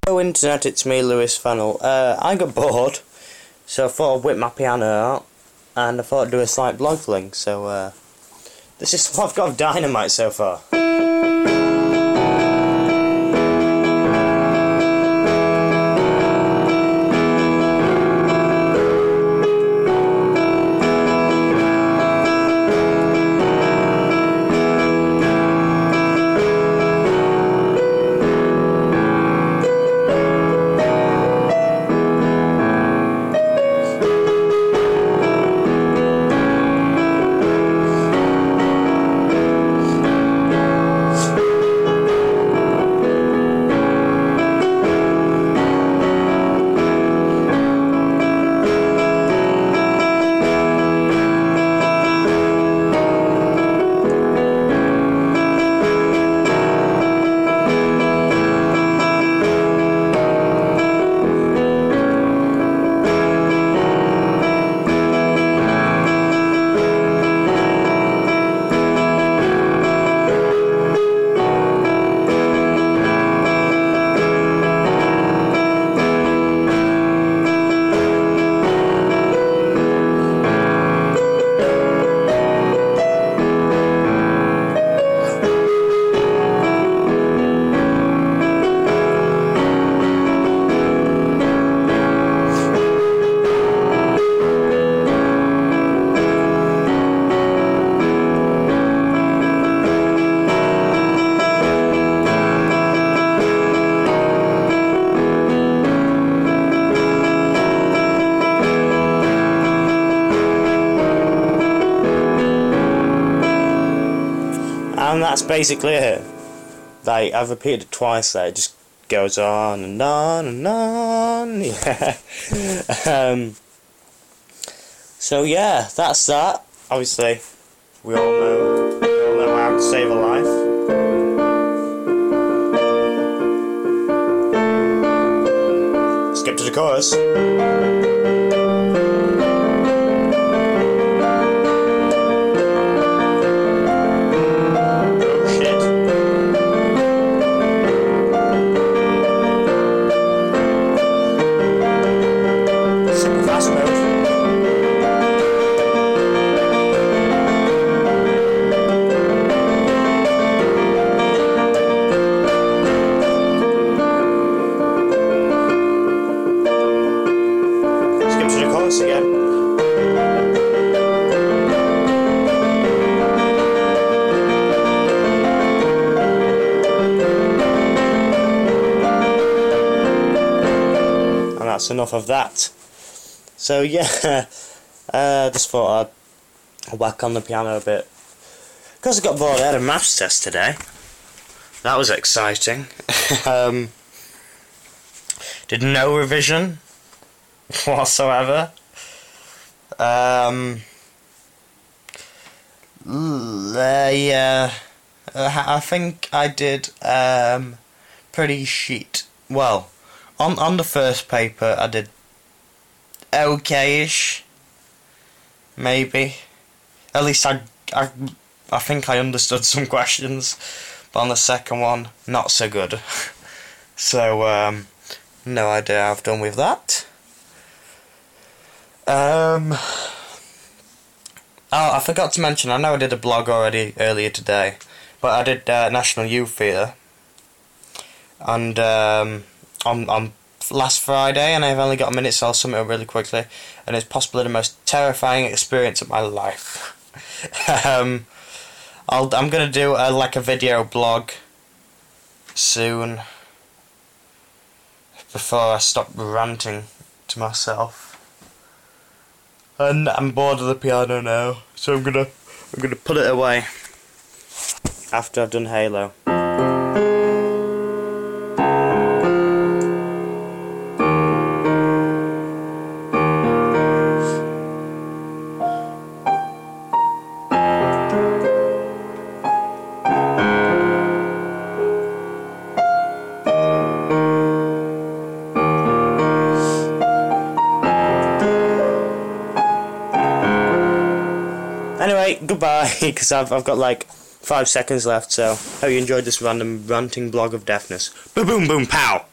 Hello internet, it's me, Lewis Fennell. I got bored, so I thought I'd whip my piano out, and I thought I'd do a slight blog fling, so this is what I've got of Dynamite so far. And that's basically it. Like, I've repeated it twice there, it just goes on and on and on, yeah. So yeah, that's that. Obviously, we all know how to save a life. Skip to the chorus. Again. And that's enough of that. So yeah, just thought I'd whack on the piano a bit. Because I got bored, I had a maths test today. That was exciting. Did no revision whatsoever. Yeah, I think I did pretty shit. Well, on the first paper I did okay-ish, maybe. At least I think I understood some questions, but on the second one, not so good. So no idea how I've done with that. Oh, I forgot to mention, I know I did a blog already earlier today, but I did National Youth Theatre, and on last Friday, and I've only got a minute, so I'll sum it up really quickly, and it's possibly the most terrifying experience of my life. I'm going to do like a video blog soon, before I stop ranting to myself. And I'm bored of the piano now, so I'm gonna put it away after I've done Halo. Anyway, goodbye, because I've got like 5 seconds left, so hope you enjoyed this random ranting blog of deafness. Boom, boom, boom, pow!